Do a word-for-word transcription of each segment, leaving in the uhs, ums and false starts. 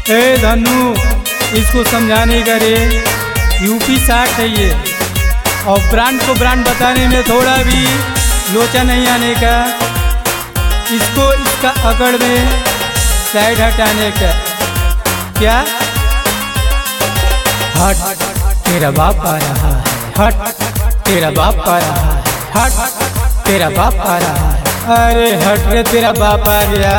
ए धनु, इसको समझाने का रे। यूपी साठ है ये, और ब्रांड को ब्रांड बताने में थोड़ा भी लोचा नहीं आने का। इसको इसका अकड़ में साइड हटाने का। क्या हट तेरा बाप आ रहा है, हट तेरा बाप आ रहा है, हट तेरा बाप आ रहा है। अरे हट रे, तेरा बाप आ गया।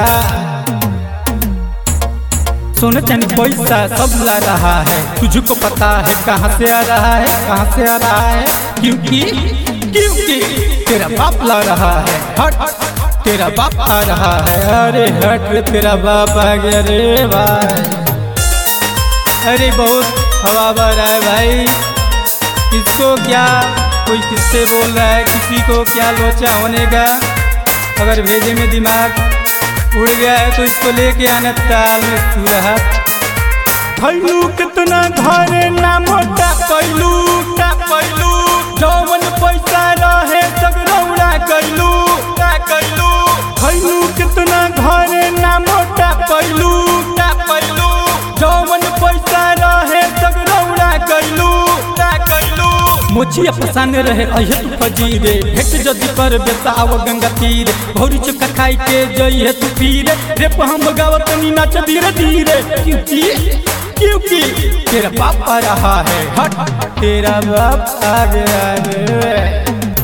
सोने चांदी पैसा सब ला रहा है, तुझको पता है कहाँ से आ रहा है, कहाँ से आ रहा है। क्योंकि क्योंकि तेरा बाप ला रहा है, हट तेरा बाप आ रहा है। अरे हट रे, तेरा बाप आ गया रे भाई। अरे बहुत हवा बह रहा है भाई। किसको क्या कोई किससे बोल रहा है, किसी को क्या लोचा होने का। अगर भेजे में दिमाग उड़ गया है तो इसको लेके आना ताल में सूरहत। खैलू कितना घरे ना मोटा पैलू का पैलू, जौवन पैसा रहे सगरौड़ा कैलू का कैलू। खैलू कितना घरे ना मोटा पैलू का पैलू, जौवन पैसा रहे सगरौड़ा कैलू का कैलू। मोचिया पसाने रहे अहे तू फजीरे, भेट जदि कर बेसाव गंगा तीर। भौरी चक्का खाई के जइहे तू पीरे, रे हम गावत नी नाच धीरे धीरे। क्योंकि क्योंकि तेरा बाप आ रहा है, हट तेरा बाप आ गया रे।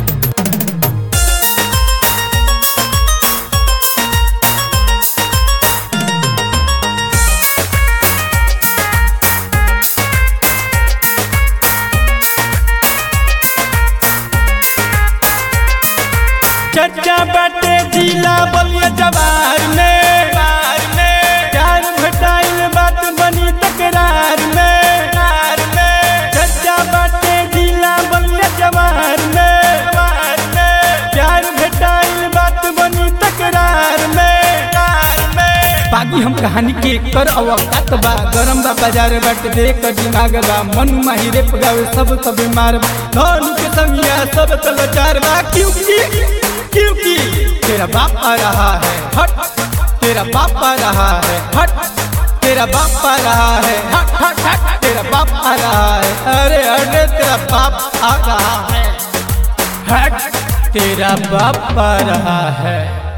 चर्चा बाटे जिला बलिया जवार में, प्यार भटाइल बात बनी तकरार में। चर्चा बाटे जिला बलिया जवार में, प्यार भटाइल बात बनी तकरार में। बागी हम कहानी के कर अवकात बा, गरम बा बाजार बाट देख दिमाग बा। मनु माही रे पगावे सब सब बीमार बा, धनु के संगिया सब तलचार बा। क्योंकि क्योंकि तेरा बाप आ रहा है, हट तेरा बाप आ रहा है, हट तेरा बाप आ रहा है, हट हट हट तेरा बाप आ रहा है। अरे अरे तेरा बाप आ रहा है, हट तेरा बाप आ रहा है।